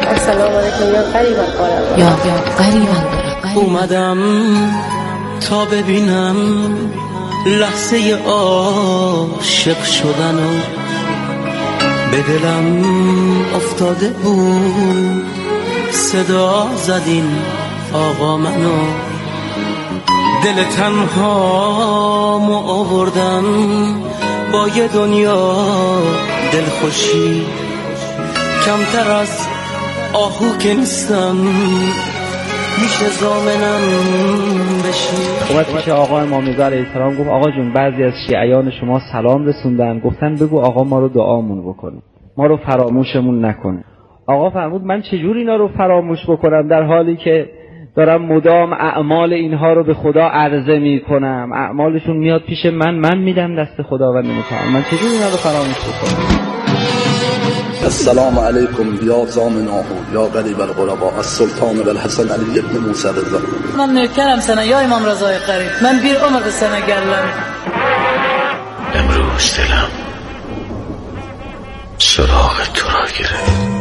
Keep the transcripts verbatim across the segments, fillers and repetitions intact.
السلام علیکم یا قریبا قربا یا یا قریبا قربا. اومدم تا ببینم لحظه عاشق شدن و به دلم افتاده بود صدا زدین آقا منو، دل تنهامو آوردم با یه دنیا دلخوشی، کمتر از آهو که نیستم میشه زامنم بشی. اومد پیش آقا امام رضا علیه السلام گفت آقا جون بعضی از شیعیان شما سلام رسوندن، گفتن بگو آقا ما رو دعامون بکنه، ما رو فراموشمون نکنه. آقا فرمود من چجور اینا رو فراموش بکنم در حالی که دارم مدام اعمال اینها رو به خدا عرضه می کنم، اعمالشون میاد پیش من، من میدم دست خداوند متعال، من چجور اینا رو فراموش بکنم؟ السلام علیکم یا زامناه یا قریب الغرباء السلطان والحسن علی ابن موسی رضا. من نوکرم سنه یا امام رضای قریب، من بیر عمر به سنه گلم. امروز دلم سراغ تو را گرفت.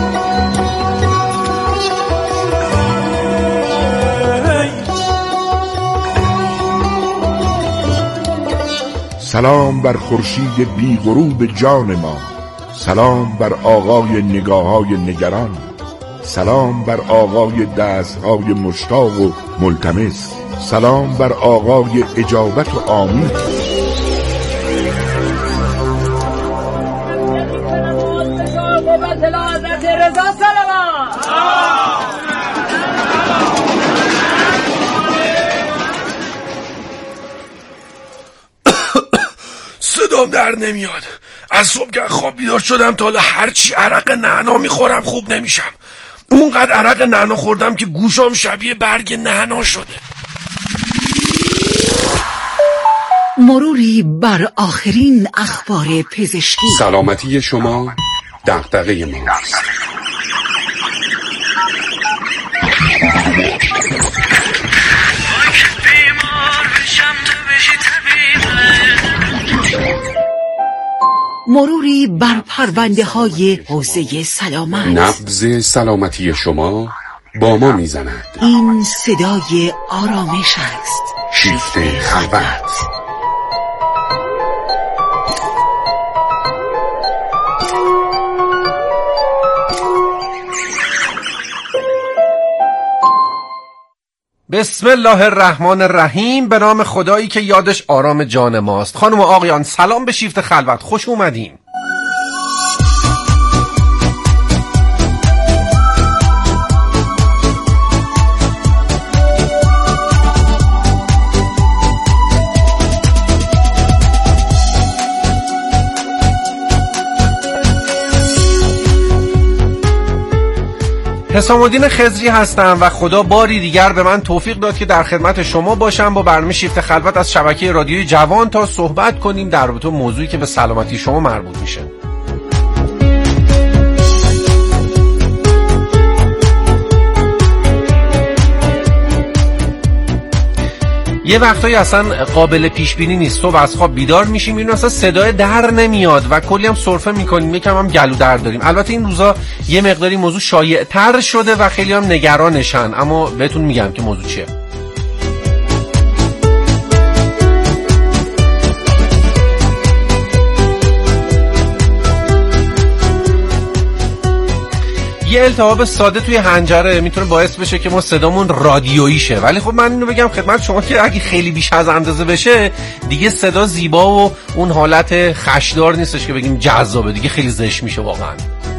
سلام بر خورشید بی غروب جان ما، سلام بر آقای نگاه‌های نگران، سلام بر آقای دست‌های مشتاق و ملتمس، سلام بر آقای اجابت و آمین. صدام در نمیاد، از صبح که خواب بیدار شدم تا حالا هرچی عرق نعنا میخورم خوب نمیشم. اونقدر عرق نعنا خوردم که گوشام شبیه برگ نعنا شده. مروری بر آخرین اخبار پزشکی. سلامتی شما دغدغه ماست. مروری بر پرونده های حوزه سلامت. نبض سلامتی شما با ما میزند. این صدای آرامش است. شیفت خلوت. بسم الله الرحمن الرحیم. به نام خدایی که یادش آرام جان ماست. خانم و آقایان سلام به شیفت خلوت، خوش اومدین. حسام الدین خضری هستم و خدا باری دیگر به من توفیق داد که در خدمت شما باشم با برنامه شیفت خلوت از شبکه رادیوی جوان تا صحبت کنیم در رابطه با موضوعی که به سلامتی شما مربوط میشه. یه وقتایی اصلا قابل پیش بینی نیست. صبح از خواب بیدار میشیم اینو اصلا صدای در نمیاد و کلی هم سرفه میکنیم، یکم هم گلو درد داریم. البته این روزا یه مقداری موضوع شایع تر شده و خیلی هم نگرانشن، اما بهتون میگم که موضوع چیه. یه التهاب ساده توی حنجره میتونه باعث بشه که ما صدامون رادیویی شه، ولی خب من اینو بگم خدمت شما که اگه خیلی بیش از اندازه بشه دیگه صدا زیبا و اون حالت خشدار نیستش که بگیم جذابه، دیگه خیلی زشت میشه واقعا.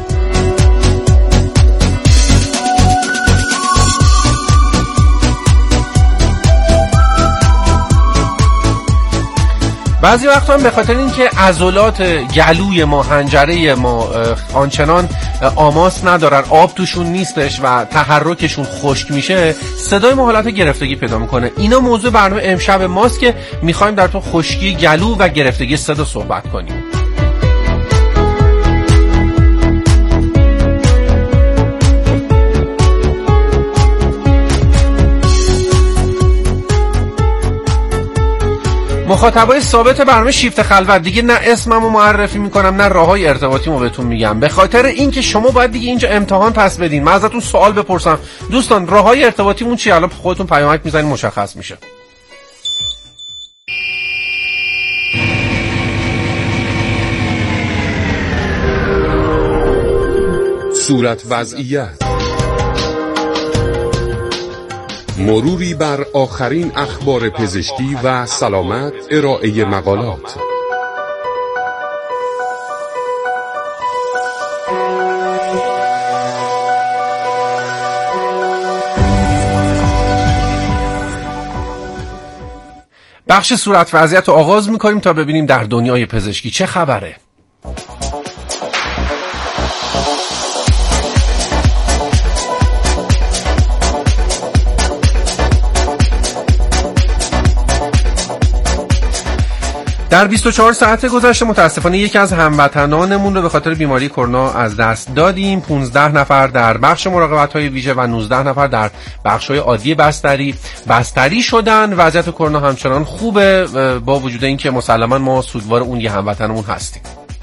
بعضی وقتا هم به خاطر اینکه عضلات گلوی ما، حنجره ما آنچنان آماس ندارن، آب توشون نیستش و تحرکشون خشک میشه، صدای ما حالت گرفتگی پیدا میکنه. اینا موضوع برنامه امشب ماست که میخوایم در تو خشکی گلو و گرفتگی صدا صحبت کنیم. مخاطبای ثابت برنامه شیفت خلوت، دیگه نه اسممو معرفی میکنم نه راههای ارتباطیمو بهتون میگم، به خاطر اینکه شما باید دیگه اینجا امتحان پس بدین. من ازتون سوال بپرسم دوستان، راههای ارتباطیمون چیه؟ الان خودتون پیامک میزنین مشخص میشه. صورت وضعیت، مروری بر آخرین اخبار پزشکی و سلامت، ارائه مقالات. بخش صورت وضعیت رو آغاز میکنیم تا ببینیم در دنیای پزشکی چه خبره. در بیست و چهار ساعت گذشته متاسفانه یکی از هموطنانمون رو به خاطر بیماری کرونا از دست دادیم. پانزده نفر در بخش مراقبت‌های ویژه و نوزده نفر در بخش‌های عادی بستری بستری شدن. وضعیت کرونا همچنان خوبه با وجود اینکه مسلماً ما سوگوار اون یه هموطنمون هستیم.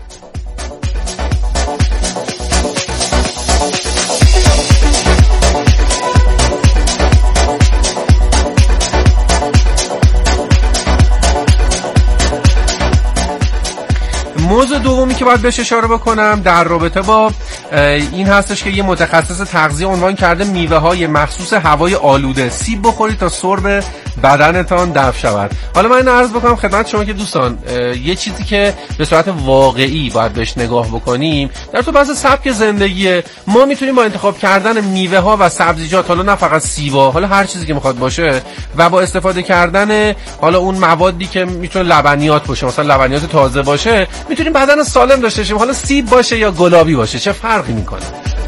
موضوع دومی که باید بهش اشاره بکنم در رابطه با این هستش که یه متخصص تغذیه عنوان کرده میوه های مخصوص هوای آلوده. سیب بخورید تا سرب بدنتان دفع شود. حالا من اینو عرض بکنم خدمت شما که دوستان، یه چیزی که به صورت واقعی باید بهش نگاه بکنیم در تو بحث سبک زندگی ما، میتونیم با انتخاب کردن میوه ها و سبزیجات، حالا نه فقط سیبا، حالا هر چیزی که میخواد باشه، و با استفاده کردن حالا اون موادی که میتونه لبنیات باشه، مثلا لبنیات تازه باشه، میتونیم بدن سالم داشته باشیم. حالا سیب باشه یا گلابی باشه چه فرقی میکنه؟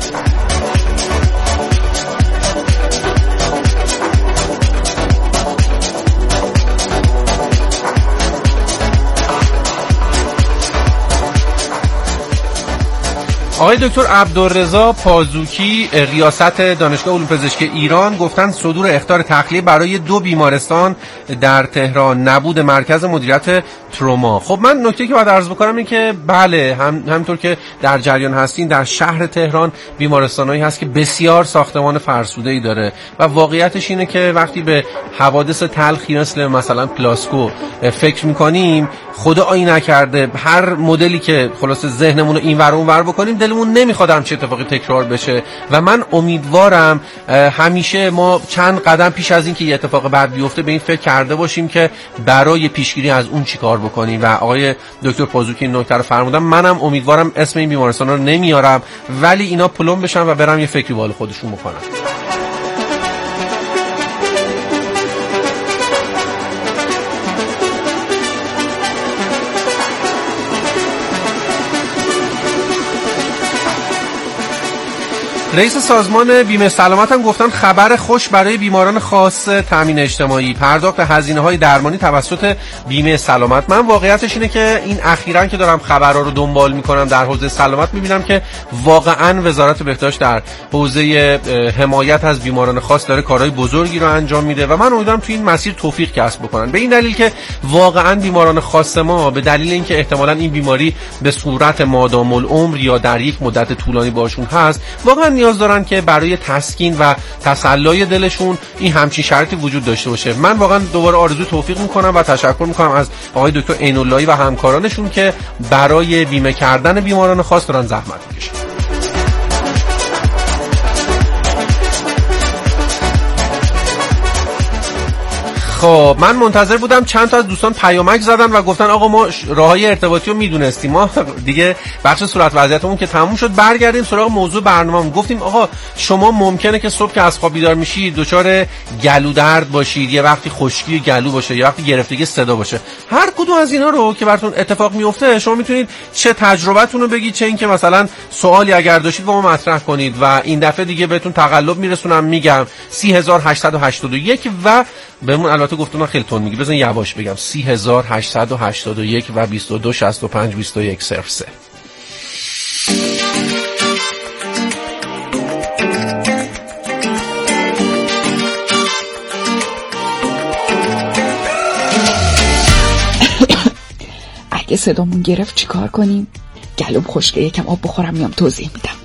آقای دکتر عبدالرضا پازوکی ریاست دانشگاه علوم پزشکی ایران گفتن صدور اخطار تخلیه برای دو بیمارستان در تهران، نبود مرکز مدیریت تروما. خب من نکته که باید عرض بکنم این که بله، هم همونطور که در جریان هستین در شهر تهران بیمارستانایی هست که بسیار ساختمان فرسوده‌ای داره و واقعیتش اینه که وقتی به حوادث تلخی مثل مثلا پلاسکو فکر می‌کنیم، خدا آیین نکرده هر مدلی که خلاص ذهنمون رو اینور اونور بکنیم دلمون نمیخواد همچین اتفاقی تکرار بشه و من امیدوارم همیشه ما چند قدم پیش از این که یه اتفاق بد بیفته به این فکر کرده باشیم که برای پیشگیری از اون چیکار بکنیم. و آقای دکتر پازوکی این نکته رو فرمودن. منم امیدوارم اسم این بیمارستانا رو نمیارم ولی اینا پلم بشن و برام یه فکری بالا خودشون بکنن. رئیس سازمان بیمه سلامت هم گفتن خبر خوش برای بیماران خاص تامین اجتماعی، پرداخت هزینه‌های درمانی توسط بیمه سلامت. من واقعیتش اینه که این اخیراً که دارم خبرها رو دنبال میکنم در حوزه سلامت میبینم که واقعاً وزارت بهداشت در حوزه حمایت از بیماران خاص داره کارهای بزرگی رو انجام میده و من امیدوارم تو این مسیر توفیق کسب بکنن، به این دلیل که واقعاً بیماران خاص ما به دلیل اینکه احتمالاً این بیماری به صورت مادام العمر یا در یک مدت طولانی باشون هست، واقعاً نیاز دارن که برای تسکین و تسلای دلشون این همچین شرطی وجود داشته باشه. من واقعا دوباره آرزو توفیق میکنم و تشکر میکنم از آقای دکتر عین‌اللهی و همکارانشون که برای بیمه کردن بیماران خاص دارن زحمت میکشن. خب من منتظر بودم چند تا از دوستان پیامک زدن و گفتن آقا ما راههای ارتباطی رو میدونستیم، ما دیگه بخش صورت وضعیتمون که تموم شد برگردیم سراغ موضوع برنامه‌مون. گفتیم آقا شما ممکنه که صبح که از خواب بیدار میشید دچار گلو درد باشید، یه وقتی خشکی گلو باشه، یه وقتی گرفتگی صدا باشه. هر کدوم از اینا رو که براتون اتفاق میفته شما میتونید چه تجربتون رو بگید، چه اینکه مثلا سوالی اگر داشتید با ما مطرح کنید و این دفعه دیگه بهتون تقلب میرسونم. میگم سی هزار هشتصد و هشتاد و یک و بهمون البته گفتم خیلی تون میگی، بزن یواش بگم سی هزار هشتصد و هشتاد و یک و بیست و دو شصت و پنج بیست و یک صفر سه. صدامون گرفت چیکار کنیم؟ گلوم خشکه، یکم آب بخورم میام توضیح میدم.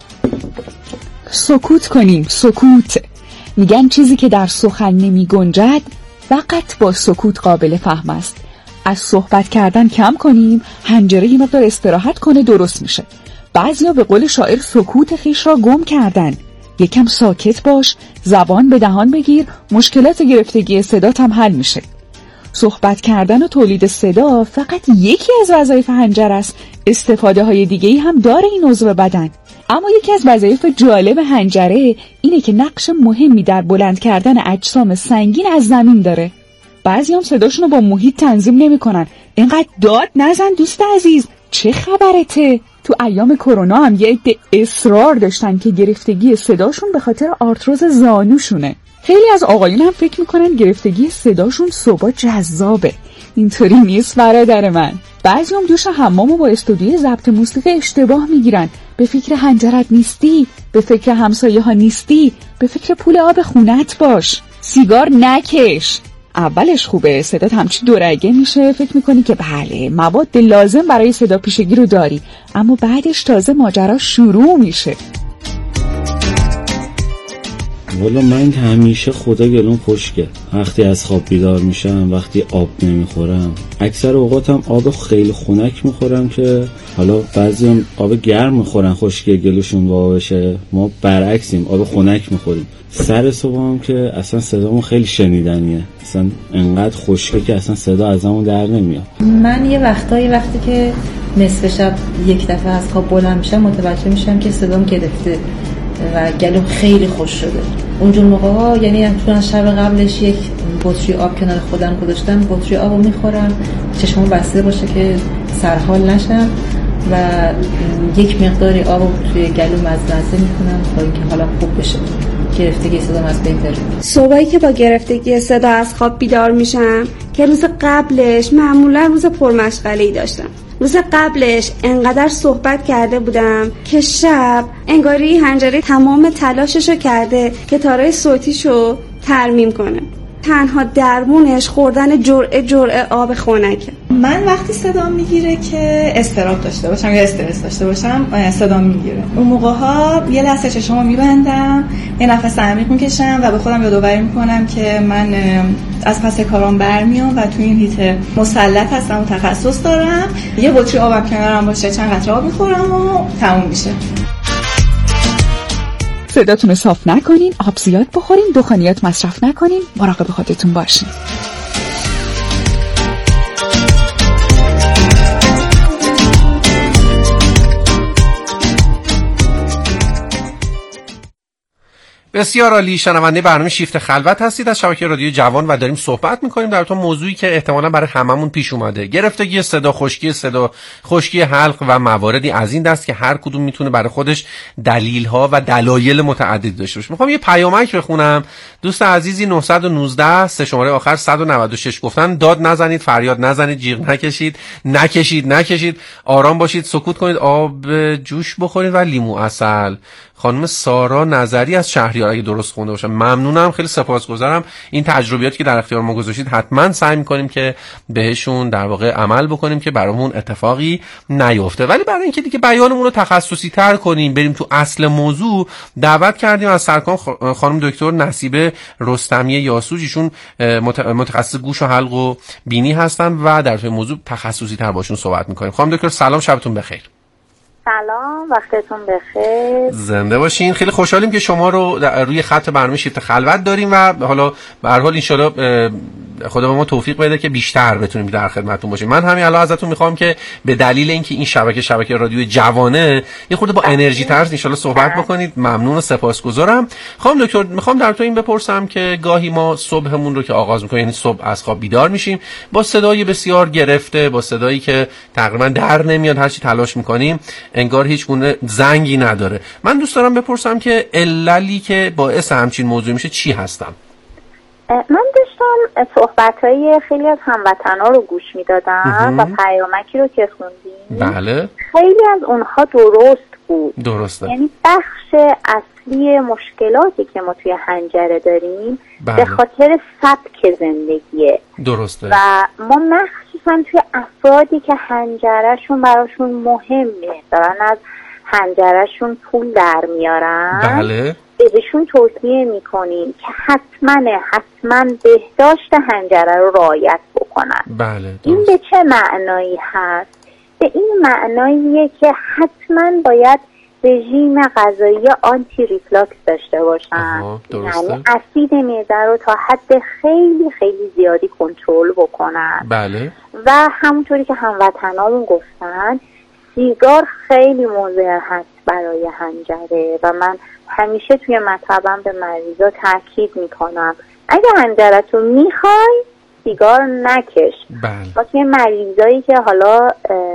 سکوت کنیم، سکوت. میگن چیزی که در سخن نمی گنجد فقط با سکوت قابل فهم است. از صحبت کردن کم کنیم، حنجره یه مقدار استراحت کنه درست میشه. بعضیا به قول شاعر سکوت خیش را گم کردن. یکم ساکت باش، زبان به دهان بگیر، مشکلات گرفتگی صدات هم حل میشه. صحبت کردن و تولید صدا فقط یکی از وظایف حنجره است. استفاده های دیگه‌ای هم داره این عضو بدن. اما یکی از وظایف جالب حنجره اینه که نقش مهمی در بلند کردن اجسام سنگین از زمین داره. بعضی هم صداشونو با محیط تنظیم نمی کنن. اینقدر داد نزن دوست عزیز، چه خبرته؟ تو ایام کرونا هم یه عده اصرار داشتن که گرفتگی صداشون به خاطر آرتروز زانوشونه. خیلی از آقایون هم فکر میکنن گرفتگی صداشون صبح جذابه. اینطوری نیست برادر من. بعضی هم دوش حمامو با استودیوی ضبط موسیقی اشتباه میگیرن. به فکر حنجرت نیستی، به فکر همسایه ها نیستی، به فکر پول آب خونت باش. سیگار نکش. اولش خوبه، صدات همچی دورگه میشه، فکر میکنی که بله مواد لازم برای صدا پیشگی رو داری، اما بعدش تازه ماجرا شروع میشه. والا من که همیشه خدا گلون خشکه. وقتی از خواب بیدار میشم، وقتی آب نمیخورم، اکثر اوقاتم آب خیلی خنک میخورم که حالا بعضی هم آب گرم میخورن خشکی گلوشون وا بشه، ما برعکسیم آب خنک میخوریم. سر صبح هم که اصلا صدامون خیلی شنیدنیه، اصلا انقدر خشکه که اصلا صدا ازمون در نمیاد. من یه وقتایی وقتی که نصف شب یک دفعه از خواب بلند میشم متوجه میشم که صدام گرفته و گلوم خیلی خوش شده. اونجور موقع ها یعنی چون از شب قبلش یک بطری آب کنار خودم گذاشتم، بطری آبو میخورم چشمم بسته باشه که سرحال نشم و یک مقداری آبو توی گلوم مزمزه میکنم تا اینکه حالا خوب بشه، گرفتگی صدام از بین بره. صبحی که با گرفتگی صدا از خواب بیدار میشم که روز قبلش معمولا روز پرمشغله‌ای داشتم، روز قبلش انقدر صحبت کرده بودم که شب انگاری حنجره تمام تلاششو کرده که تارای صوتیشو ترمیم کنه. تنها درمونش خوردن جرعه جرعه آب خنکه. من وقتی صدام میگیره که استراب داشته باشم یا استرس داشته باشم صدام میگیره، اون موقع ها یه لحظه چشمو میبندم، یه نفس عمیق میکشم و به خودم یادآوری میکنم که من از پس کارام برمیام و تو این هیت مسلط هستم و تخصص دارم. یه بطری آبم کنارم باشه، چند قطره آب میخورم و تموم میشه. صداتون رو صاف نکنین، آب زیاد بخورین، دخانیات مصرف نکنین، مراقب خودتون باشین. بسیار عالی. شنونده برنامه شیفت خلوت هستید از شبکه رادیو جوان و داریم صحبت میکنیم در تو موضوعی که احتمالاً برای هممون پیش اومده: گرفتگی صدا، خشکی صدا، خشکی حلق و مواردی از این دست که هر کدوم میتونه برای خودش دلیل ها و دلایل متعددی داشته باشه. میخوام یه پیامک بخونم. دوست عزیزی نه یک نه سه شماره آخر صد و نود و شش گفتن داد نزنید، فریاد نزنید، جیغ نکشید، نکشید نکشید، آرام باشید، سکوت کنید، آب جوش بخورید و لیمو عسل. خانم سارا نظری از شهریار اگه درست خونده باشم ممنونم، خیلی سپاسگزارم. این تجربیاتی که در اختیار ما گذاشتید حتما سعی می‌کنیم که بهشون در واقع عمل بکنیم که برامون اتفاقی نیفته. ولی برای اینکه دیگه بیانمون رو تخصصی تر کنیم، بریم تو اصل موضوع، دعوت کردیم از سرکار خانم دکتر نصیبه رستمی یاسوجیشون متخصص گوش و حلق و بینی هستن و در این موضوع تخصصی تر باشون صحبت می‌کنیم. خانم دکتر سلام، شبتون بخیر. سلام، وقتتون بخیر. زنده باشین. خیلی خوشحالیم که شما رو روی خط برنامه شیفت خلوت داریم و حالا به هر حال ان شاءالله خدا به ما توفیق بده که بیشتر بتونیم در خدمتتون باشیم. من همین الان ازتون میخوام که به دلیل اینکه این شبکه شبکه رادیو جوانه یه خورده با انرژی تر ان شاءالله صحبت بکنید. ممنون و سپاسگزارم. خانم دکتر میخوام در تو این بپرسم که گاهی ما صبحمون رو که آغاز میکنیم، یعنی صبح از خواب بیدار میشیم با صدای بسیار گرفته، با صدایی که تقریبا در نمیاد، هر چی تلاش میکنیم انگار هیچ گونه زنگی نداره. من دوست دارم بپرسم که عللی که باعث همچین موضوع میشه چی هستن؟ من داشتم صحبت‌های خیلی از هموطن‌ها رو گوش میدادم و پیامکی رو که خوندیم. بله. خیلی از اونها درست بود. درسته. یعنی بخش اصلی مشکلاتی که ما توی حنجره داریم بله. به خاطر سبک زندگیه. درسته. و ما مخصوصا مخصوصا توی افرادی که حنجرهشون براشون مهمه، دارن از حنجرهشون پول در میارن، بله بهشون توصیه میکنیم که حتما حتما بهداشت حنجره رو رعایت بکنن. بله این به چه معنایی هست؟ به این معناییه که حتما باید رژیم غذایی آنتی ریفلاکس داشته باشن، یعنی اسید معده رو تا حد خیلی خیلی زیادی کنترل بکنن. بله. و همونطوری که هموطنامون گفتن سیگار خیلی مضر هست برای حنجره و من همیشه توی مطبم به مریضا تاکید میکنم اگه حنجرتو میخوای سیگار نکش. بله. ما توی مریضایی که حالا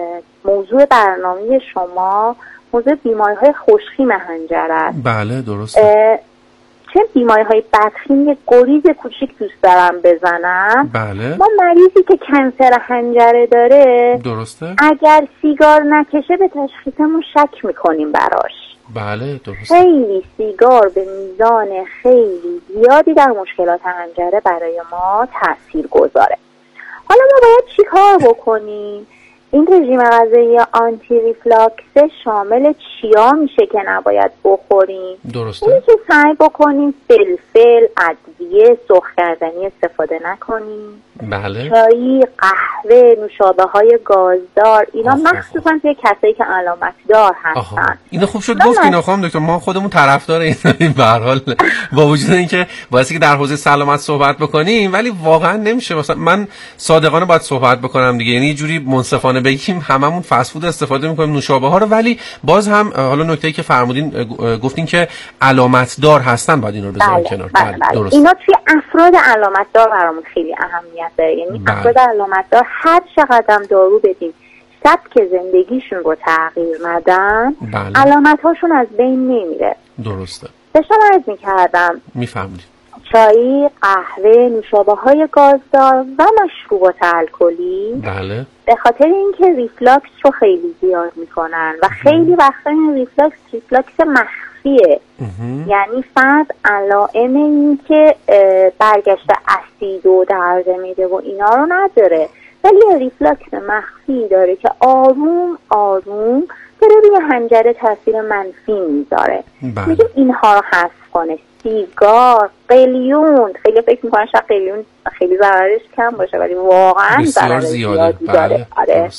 موضوع برنامه شما موضوع بیماری‌های خوشخیم حنجره است. بله درسته. چه بیماری‌های بدخیم یک گریز کوچیک دوست دارم بزنم. بله. ما مریضی که کنسر حنجره داره درسته. اگر سیگار نکشه به تشخیصمون شک میکنیم براش. بله درسته. خیلی سیگار به میزان خیلی زیادی در مشکلات حنجره برای ما تأثیر گذاره. حالا ما باید چی کار بکنیم؟ این رژیم غذایی آنتی ریفلاکس شامل چیا میشه که نباید بخوریم؟ درسته. اینی که سعی بکنیم فلفل، ادویه، سرخ کردنی استفاده نکنیم. بله. چای، قهوه، نوشابه های گازدار، اینا مخصوصا توی کسایی که علامت دار هستن. اینا خوب شد گفت اینا خانم دکتر، ما خودمون طرفدار این به هر حال با وجود اینکه واسه که در حوزه سلامت صحبت بکنیم ولی واقعا نمیشه. مثلا من صادقانه باید صحبت بکنم دیگه، یعنی یه جوری منصفانه بگیم هممون فست فود استفاده میکنیم نوشابه ها رو، ولی باز هم حالا نکته‌ای که فرمودین گفتین که علامت دار هستن باید اینا رو بذاریم کنار. بله. بله. درست. اینا توی افراد علامت دار برامون خیلی اهمیت داره، یعنی بله. افراد علامت دار هر چقدر دارو بدیم سبک زندگیشون رو تغییر ندن بله. علامت هاشون از بین نمیره. درسته. داشتم عرض میکردم میفهمید چای، قهوه، نوشابه های گازدار و مشروبات الکلی بله. به خاطر اینکه ریفلاکس رو خیلی زیاد میکنن و خیلی وقتا این ریفلاکس ریفلاکس مخفیه. یعنی فرد علائم این که برگشت اسید و درد میده و اینا رو نداره، ولی یه ریفلاکس مخفی داره که آروم آروم داره روی حنجره تاثیر منفی میذاره. میگه اینها رو حذف کنه. سیگار، قلیون، خیلی فکر میکنن شاید قلیون خیلی ضررش کم باشه ولی واقعا ضرر زیادی داره. آره.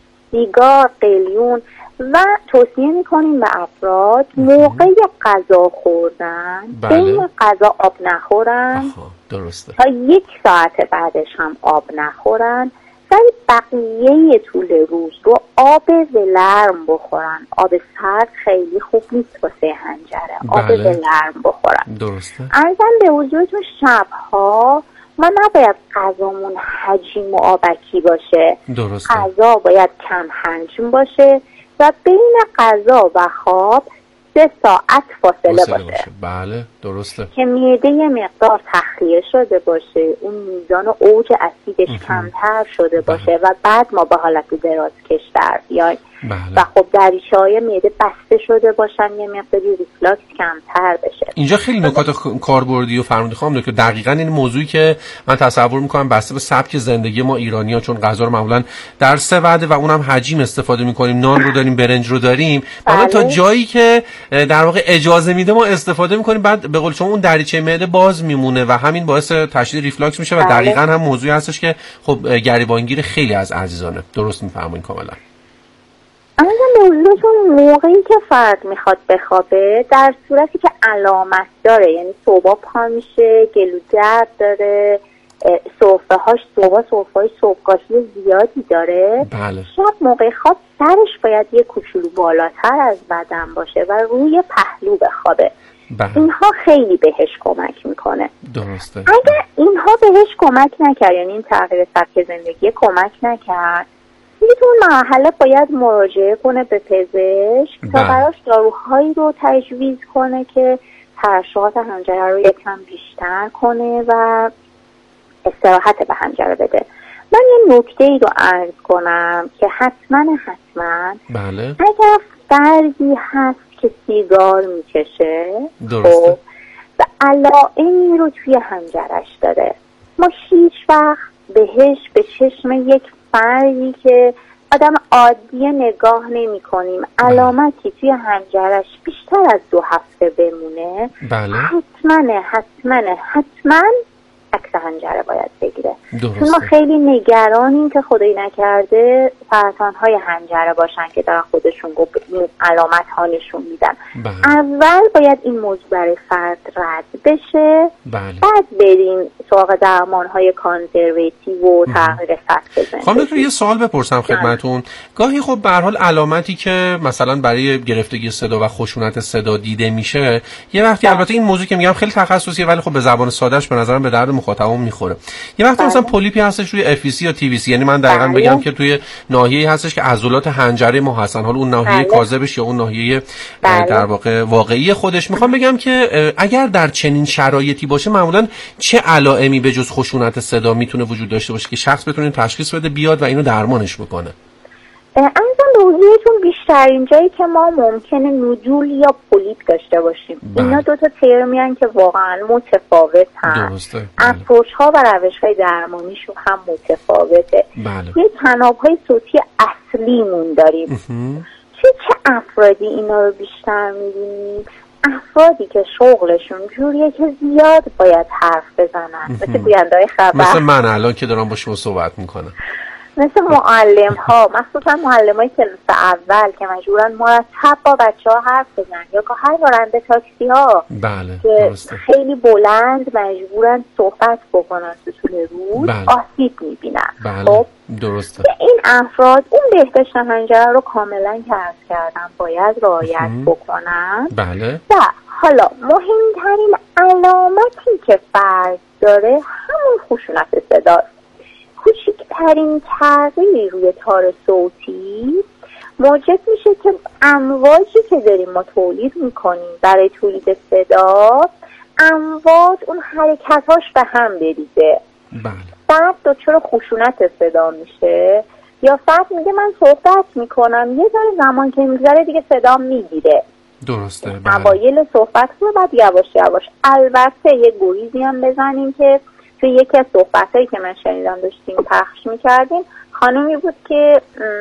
سیگار، قلیون و توصیه میکنیم به افراد موقع غذا خوردن بله. بین غذا آب نخورن. درسته. تا یک ساعت بعدش هم آب نخورن، ولی بقیه طول روز رو آب ولرم بخورن. آب سرد خیلی خوب نیست واسه حنجره. بله. آب ولرم بخورن. درسته. عرضم به حضورتون شبها ما نباید غذامون حجم و آبکی باشه. درسته. غذا باید کم حجم باشه و بین غذا و خواب سه ساعت فاصله, فاصله باشه. باشه. بله درسته. که معده یه مقدار تخلیه شده باشه، اون میزان اوج اسیدش کمتر شده باشه بله. و بعد ما به حالت درازکش در بیایم. بله. و خب دریچه های معده بسته شده باشن یه مقداری ریفلاکس کمتر بشه. اینجا خیلی نکات کاربردی و فرمودی خواهم که دقیقاً این موضوعی که من تصور میکنم بسته به سبک زندگی ما ایرانی‌ها، چون غذا رو معمولاً در سه وعده و اونم حجیم استفاده میکنیم، نان رو داریم، برنج رو داریم، بله. تا جایی که در واقع اجازه میده ما استفاده میکنیم، بعد به قول شما اون دریچه معده باز میمونه و همین باعث تشدید ریفلاکس میشه و بله. دقیقاً هم موضوعی هستش که خب گریبانگیر خیلی از عزیزانه. درست میفهمین کاملا. اما موضوعتون موقعی که فرد میخواد بخوابه در صورتی که علامت داره، یعنی صبح پا میشه، گلو درد داره، صفحه هاش صبح صفحه های صبحگاهی زیادی داره، بله. شب موقع خواب سرش باید یه کوچولو بالاتر از بدن باشه و روی پهلو بخوابه. بله. اینها خیلی بهش کمک میکنه. درسته. اگر اینها بهش کمک نکرد، یعنی این تغییر سبک زندگی کمک نکرد، میتون مرحله باید مراجعه کنه به پزشک تا براش داروهایی رو تجویز کنه که ترشحات حنجره رو یکم بیشتر کنه و استراحت به حنجره بده. من یه نکته ای رو عرض کنم که حتما حتما بله. اگر فردی هست که سیگار میکشه درسته. و علائمی رو توی حنجرش داره، ما هیچ وقت بهش به چشم یک فردی که آدم عادی نگاه نمی کنیم علامتی توی حنجرش بیشتر از دو هفته بمونه، بله. حتما حتما حتما عکس حنجره باید بگیره. درسته. چون ما خیلی نگرانیم که خدایی نکرده سرطان‌های حنجره باشن که دارن خودشون علامت ها نشون میدن. بله. اول باید این موضوع برای فرد رد بشه، بله. بعد بریم سراغ درمان‌های کانزرواتیو و تغییر سطح زندگی. خانم دکتر یه سوال بپرسم خدمتتون. گاهی خب به هر حال علامتی که مثلا برای گرفتگی صدا و خشونت صدا دیده میشه، یه وقتی البته این موضوع که میگم خیلی تخصصیه ولی خب به زبان سادهش به نظرم به درد مخاطبمون میخوره. یه وقتی مثلا پولیپی هستش روی اف ای سی یا تی وی سی، یعنی من دقیقاً بگم که توی ناحیه‌ای هستش که عضلات حنجره ما هستن، حالا اون ناحیه کاذبش یا اون ناحیه در واقع واقعی خودش، میخوام بگم که اگر در چنین شرایطی باشه معمولاً چه علائمی به جز خشونت صدا میتونه وجود داشته باشه که شخص بتونه تشخیص بده بیاد و اینو درمانش بکنه؟ انظام روحیتون بیشترین جایی که ما ممکنه نودول یا پولیپ داشته باشیم. بله. اینا دوتا ترمیان که واقعا متفاوت هم. درسته. اپروچ ها و روش های درمانیشون هم متفاوته. بله. یه تناب های صوتی اصلیمون داریم. چه چه افرادی اینا رو بیشتر میبینیم؟ افرادی که شغلشون جوریه که زیاد باید حرف بزنن، مثل گوینده‌های خبر، مثل من الان که دارم با شما صحبت میکنم، مثل معلم ها، مخصوصا معلم های کلاس اول که مجبورن مرتب با بچه ها حرف بزنن، یا که هر راننده تاکسی ها بله. که درسته. خیلی بلند مجبورن صحبت بکنن تو طول روز، بله. آسیب میبینن. بله. خب درسته. این افراد اون بهداشت حنجره رو کاملا کسب کردن، باید رعایت بکنن. بله. و حالا مهمترین علامتی که فرد داره همون خشونت صداست. کوچکترین تغییری روی تار صوتی موجب میشه که امواجی که داریم ما تولید میکنیم برای تولید صدا، امواج اون حرکتاش به هم بریزه. بله. بعد دچار خشونت صدا میشه، یا فرد میگه من صحبت میکنم یه ذره زمان که میگذره دیگه صدا میگیره. درسته. بله. اوایل صحبت رو بعد یواش یواش. البته یه گریزی هم بزنیم که توی یکی از صحبتایی که من شنیدم داشتیم پخش میکردیم، خانومی بود که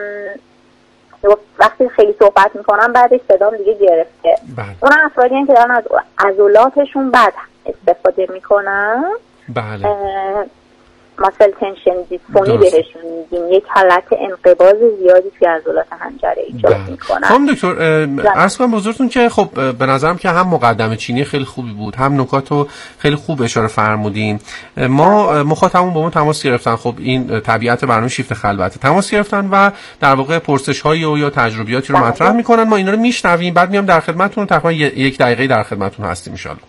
وقتی خیلی صحبت میکنم بعدش صدام دیگه گرفته. بله. اون افرادی هم که دارن از عضلاتشون بد استفاده میکنن، بله. ماسل تنشن دیسفونی بهشون میگیم، یک حالت انقباض زیادی توی عضلات حنجره ایجاد بله. میکنن. خانم دکتر عرض کنم بزرگتون که خب به نظرم که هم مقدمه چینی خیلی خوبی بود، هم نکاتو خیلی خوب اشاره فرمودین. ما مخاطبمون با ما تماس گرفتن، خب این طبیعت برنامه شیفت خلوته، تماس گرفتن و در واقع پرسش هایی و یا تجربیاتی رو مطرح میکنن، ما اینا رو میشنویم، بعد میام در خدمتتون، تقریبا یک دقیقه در خدمتتون هستیم ان شاء الله.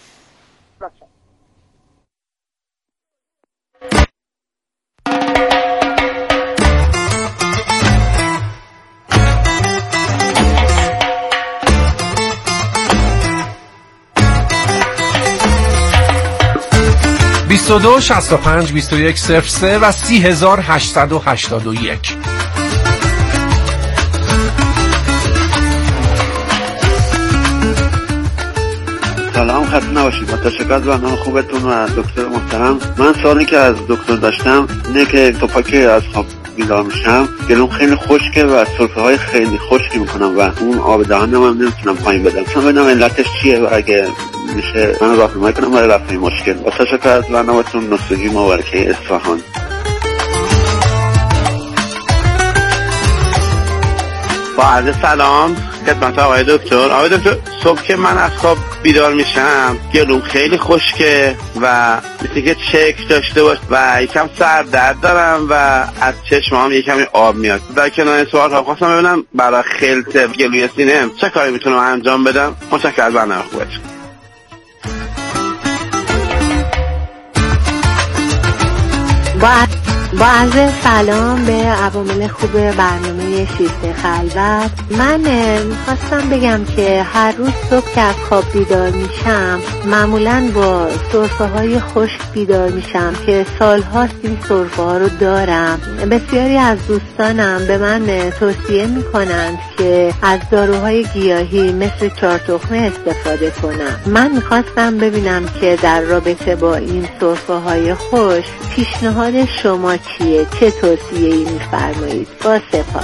بیست و دو شصت و پنج بیست و یک صفر سه و سی هزار هشتصد و هشتاد و یک. سلام، خسته نباشید. متشکرم از برنامه خوبتون و دکتر محترم. من سوالی که از دکتر داشتم اینه که تا که از خواب بیدار میشم گلوم خیلی خشکه و سرفه های خیلی خشکی میکنم و اون آب دهانم هم نمیتونم پایین بدم. مثلا ببینم علتش چیه و اگه میشه من راهنمایی کنم برای رفع این مشکل. با تشکر از برنامه‌تون. نصفی مبارکه اصفهان. با عرض سلام خدمت آقای دکتر. آقای دکتر، صبح که من از خواب بیدار میشم گلوم خیلی خشکه و مثل که چک داشته باشه و یکم سر درد دارم و از چشمام یکم آب میاد. در کنار سوال ها خواستم ببینم برای خلط گلوی سینه‌ام چه کاری میتونم انجام بدم. متشکرم از برنامه خوبتون. با با عرض سلام به عوامل خوب برنامه شیفت خلوت. من میخواستم بگم که هر روز صبح که از خواب بیدار میشم معمولاً با سرفه های خشک بیدار میشم که سالهاست این سرفه ها رو دارم. بسیاری از دوستانم به من توصیه میکنند که از داروهای گیاهی مثل چارتخمه استفاده کنم. من میخواستم ببینم که در رابطه با این سرفه های خشک پیشنهاد شما چیه؟ چه توصیه‌ای می‌فرمایید؟ با سپاس.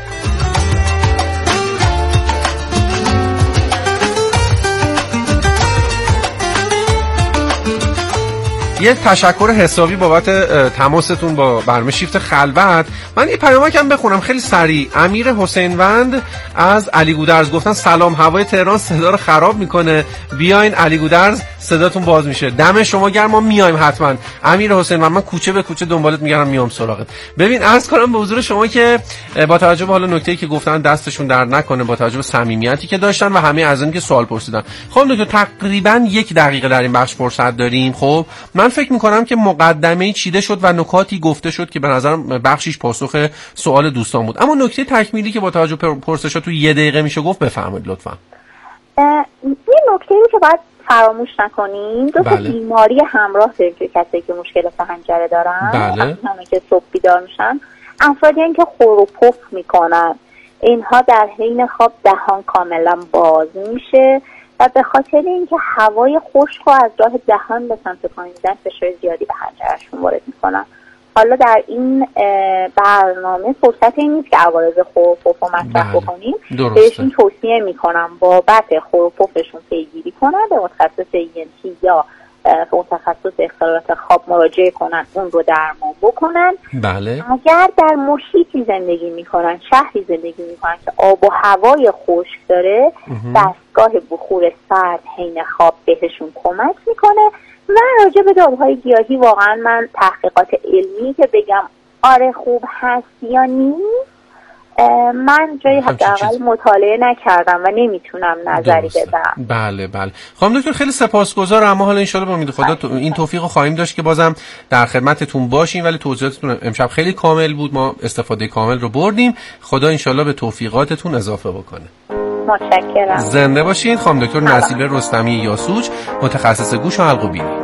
یه تشکر حسابی بابت تماستون با برنامه شیفت خلوت. من یه پیامکم بخونم خیلی سریع. امیر حسینوند از علی گودرز گفتن سلام، هوای تهران صدا رو خراب میکنه، بیاین علی گودرز صداتون باز میشه. دم شما گرم، ما میایم حتما. امیر حسینوند من کوچه به کوچه دنبالت میگردم، میام سراغت. ببین عرض کنم به حضور شما که با توجه به حالا نکته‌ای که گفتن دستشون درد نکنه، با توجه به صمیمیتی که داشتن و همه از این که سوال پرسیدن. خب دکتر تقریبا یک دقیقه در این بخش فرصت داریم. خب من فکر میکنم که مقدمه‌ای چیده شد و نکاتی گفته شد که به نظرم بخشیش پاسخ سوال دوستان بود، اما نکته تکمیلی که با توجه به پرسشات تو یه دقیقه میشه گفت بفرمایید لطفا. یه نکته رو که باید فراموش نکنیم، دو تا بله. بیماری همراه داریم که کسایی که مشکل حنجره دارن، بله. همه که صبح بیدار میشن، افرادی هستن که خور و پف میکنن. اینها در حین خواب دهان کاملا باز میشه و به خاطر اینکه هوای خشک رو از راه دهان به سمت پایین میدن، فشار زیادی به حنجرهشون وارد میکنن. حالا در این برنامه فرصت این نیست که عوارض خور و پف رو مطرح بکنیم، بهشون توصیه میکنم بابت خور و پفشون پیگیری کنن، به متخصص ای ان تی یا متخصص اختلالات خواب مراجعه کنن، اون رو درمان بکنن. بله. اگر در محیطی زندگی میکنن، شهری زندگی میکنن که آب و هوای خشک داره، دستگاه بخور سرد حین خواب بهشون کمک میکنه. و راجع به داروهای گیاهی واقعا من تحقیقات علمی که بگم آره خوب هست یا نیست، من جایی حداقل مطالعه نکردم و نمیتونم نظری بدم. بله بله. خانم دکتر خیلی سپاسگزارم، اما حالا ان شاءالله با امید خدا تو این توفیق رو خواهیم داشت که بازم در خدمتتون باشیم، ولی توضیحاتتون امشب خیلی کامل بود، ما استفاده کامل رو بردیم. خدا ان شاءالله به توفیقاتتون اضافه بکنه. متشکرم. زنده باشین. خانم دکتر نصیبه رستمی یاسوج، متخصص گوش و حلق و بینی.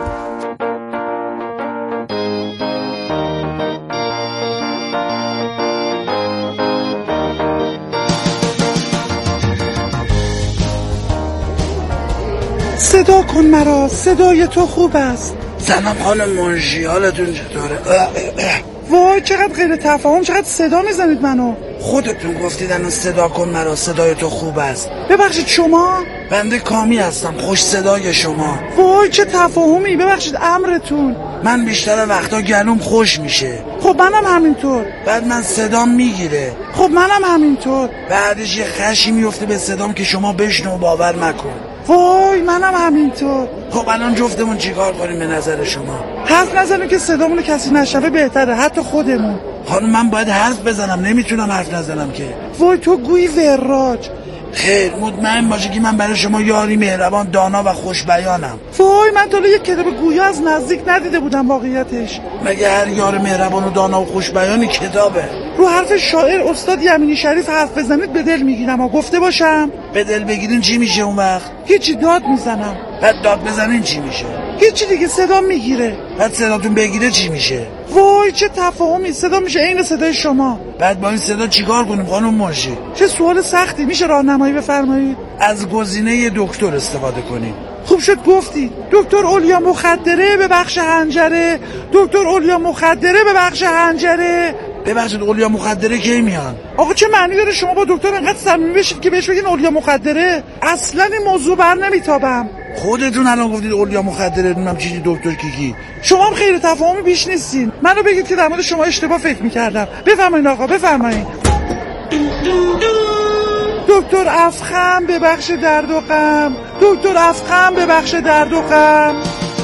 صدا کن مرا، صدای تو خوب است. سلام خانم منشی، حالتون چطوره؟ وای چقدر غیر تفاهم، چقدر صدا میزنید منو. خودتون گفتید الان صدا کن مرا، صدای تو خوب است. ببخشید شما؟ بنده کامی هستم، خوش صدای شما. وای چه تفاهمی، ببخشید امرتون. من بیشتر وقتا گلوم خوش میشه. خب منم همینطور. بعد من صدام میگیره. خب منم همینطور. بعدش یه خشی میفته به صدام که شما بشنو باور مکن. وای منم همینطور. خب الان جفتمون چیکار کنیم به نظر شما؟ حرف نزنیم که صدامونو کسی نشنوه بهتره، حتی خودمون. خانم من باید حرف بزنم، نمیتونم حرف نزنم که. وای تو گویی وراج. خیر مطمئن باشه که من برای شما یاری مهربان، دانا و خوش بیانم. وای من تا یک کتاب گویا از نزدیک ندیده بودم واقعیتش. مگه هر یار مهربان و دانا و خوش بیانی کتابه؟ رو حرف شاعر استاد یمینی شریف حرف بزنید به دل میگیرم و گفته باشم. به دل بگیرین چی میشه اون وقت؟ هیچی، داد میزنم. بعد داد بزنین چی میشه؟ هیچی دیگه، صدا میگیره. بعد صداتون بگیره چی میشه؟ وای چه تفاهمی، صدا میشه عین صدای شما. بعد با این صدا چیکار کنیم خانم منشی؟ چه سوال سختی، میشه راهنمایی بفرمایید؟ از گزینه دکتر استفاده کنیم. خوب شد گفتی. دکتر اولیا مخدره به بخش حنجره. دکتر اولیا مخدره به بخش حنجره. ببخشید اولیا مخدره کی میان؟ آقا چه معنی داره شما با دکتر انقدر صمیمی بشید که بهش بگین اولیا مخدره؟ اصلا این موضوع بر نمیتابم. خودتون الان گفتید اولیا مخدره، نمیدونم چیزی دکتر کیکی. شما هم خیلی تفاهمی بیش نیستین. منو بگید که در مورد شما اشتباه فکر میکردم. بفرمایید آقا بفرمایید. دکتر افخم به بخش درد و غم. دکتر افخم به بخش درد و غم.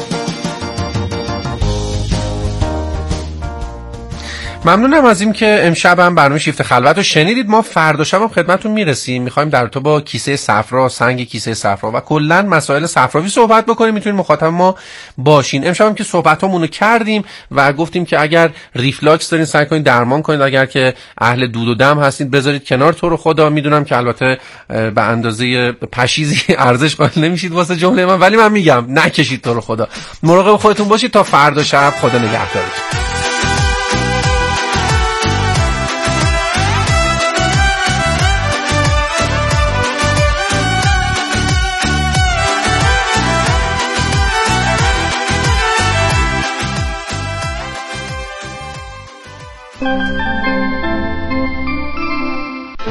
ممنونم از این که امشب هم برنامه شیفت خلوت رو شنیدید. ما فردا شب هم خدمتتون میرسیم. میخوایم در تو با کیسه صفرا، سنگ کیسه صفرا و کلا مسائل صفراوی صحبت بکنیم. میتونید مخاطب ما باشین. امشب هم که صحبتامونو کردیم و گفتیم که اگر ریفلاکس دارین سعی کنید درمان کنید، اگر که اهل دود و دم هستید بذارید کنار. تو رو خدا میدونم که البته به اندازه پشیزی ارزش قائل نمیشید واسه جمله من، ولی من میگم نکشید تو رو خدا. مراقب خودتون باشید تا فردا شب. خدا نگهدارتون.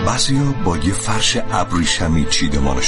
بعضیا با یه فرش ابریشمی چیدمان